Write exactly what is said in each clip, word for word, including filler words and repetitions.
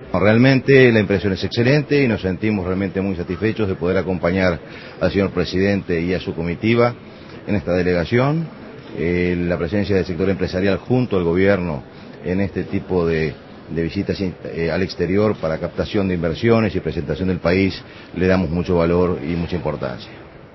Realmente la impresión es excelente y nos sentimos realmente muy satisfechos de poder acompañar al señor presidente y a su comitiva en esta delegación. Eh, la presencia del sector empresarial junto al gobierno en este tipo de, de visitas eh, al exterior para captación de inversiones y presentación del país le damos mucho valor y mucha importancia.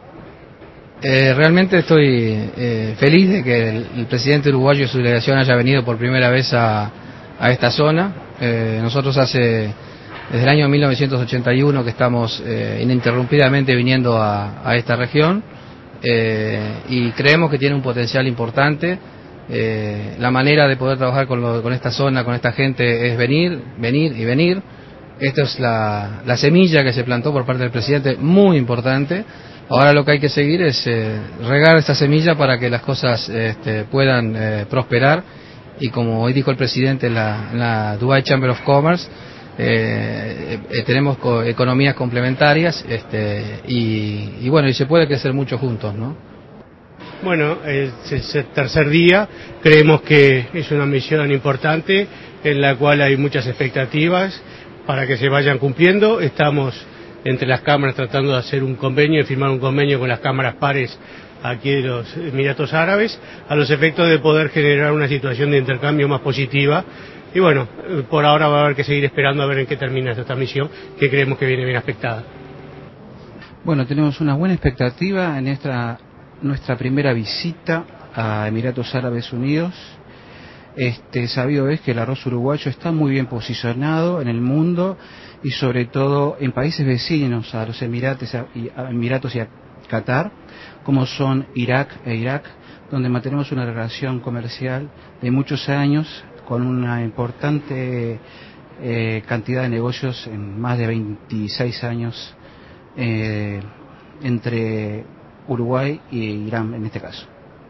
Eh, realmente estoy eh, feliz de que el, el presidente uruguayo y su delegación haya venido por primera vez a, a esta zona. Eh, nosotros hace, desde el año mil novecientos ochenta y uno que estamos eh, ininterrumpidamente viniendo a, a esta región eh, y creemos que tiene un potencial importante. Eh, la manera de poder trabajar con, lo, con esta zona, con esta gente, es venir, venir y venir. Esta es la, la semilla que se plantó por parte del presidente, muy importante. Ahora lo que hay que seguir es eh, regar esta semilla para que las cosas este, puedan eh, prosperar y, como hoy dijo el presidente en la, en la Dubai Chamber of Commerce, eh, eh, tenemos co economías complementarias este, y, y bueno, y se puede crecer mucho juntos, ¿no? Bueno, es el tercer día, creemos que es una misión importante en la cual hay muchas expectativas para que se vayan cumpliendo. Estamos entre las cámaras tratando de hacer un convenio, de firmar un convenio con las cámaras pares aquí de los Emiratos Árabes, a los efectos de poder generar una situación de intercambio más positiva. Y bueno, por ahora va a haber que seguir esperando a ver en qué termina esta misión, que creemos que viene bien aspectada. Bueno, tenemos una buena expectativa en esta nuestra primera visita a Emiratos Árabes Unidos. Este, sabido es que el arroz uruguayo está muy bien posicionado en el mundo y sobre todo en países vecinos a los Emiratos y a, Emiratos y a Qatar, como son Irak e Irak, donde mantenemos una relación comercial de muchos años con una importante eh, cantidad de negocios en más de veintiséis años eh, entre Uruguay y Irán en este caso.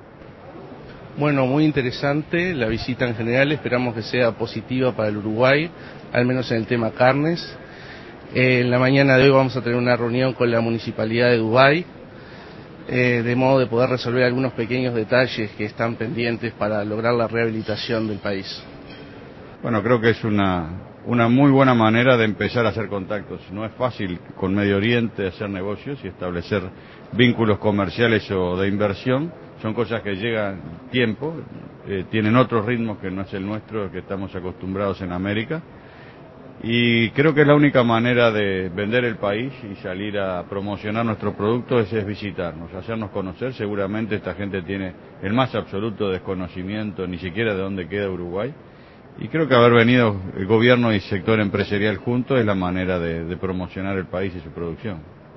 Bueno, muy interesante la visita en general, esperamos que sea positiva para el Uruguay, al menos en el tema carnes. Eh, en la mañana de hoy vamos a tener una reunión con la Municipalidad de Dubái, eh, de modo de poder resolver algunos pequeños detalles que están pendientes para lograr la rehabilitación del país. Bueno, creo que es una, una muy buena manera de empezar a hacer contactos. No es fácil con Medio Oriente hacer negocios y establecer vínculos comerciales o de inversión. Son cosas que llegan tiempo, eh, tienen otros ritmos que no es el nuestro, que estamos acostumbrados en América. Y creo que es la única manera de vender el país y salir a promocionar nuestro producto es, es visitarnos, hacernos conocer. Seguramente esta gente tiene el más absoluto desconocimiento, ni siquiera de dónde queda Uruguay. Y creo que haber venido el gobierno y sector empresarial juntos es la manera de, de promocionar el país y su producción.